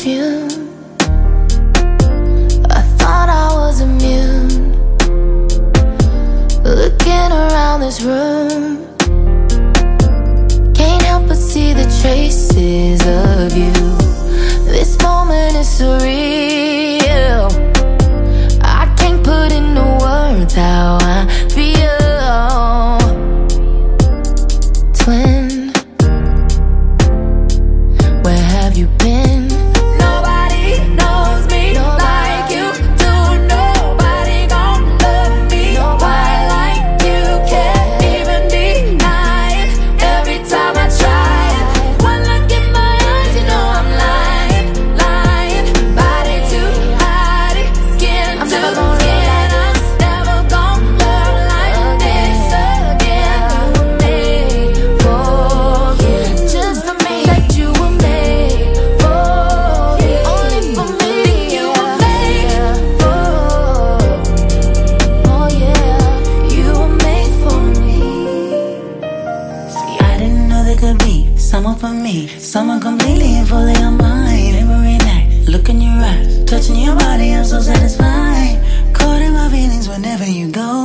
perfume. I thought I was immune. Looking around this room, can't help but see the traces of you. This moment is surreal. I can't put into words how I feel. Twin, where have you been? Nobody knows me like you do. Nobody gon' love me quite like you. Can't even deny it every time I try it. One look in my eyes, you know I'm lying, lying. Body to body, skin to skin. I'm never gon' love like this again. You were made for me, just for me. Said you were made for me, only for me. Think you were made for, oh yeah, you were made for me. See, I didn't know there could be someone for me, someone completely and fully on mine. Every night, look in your eyes, touching your body, I'm so satisfied. Caught in my feelings whenever you go.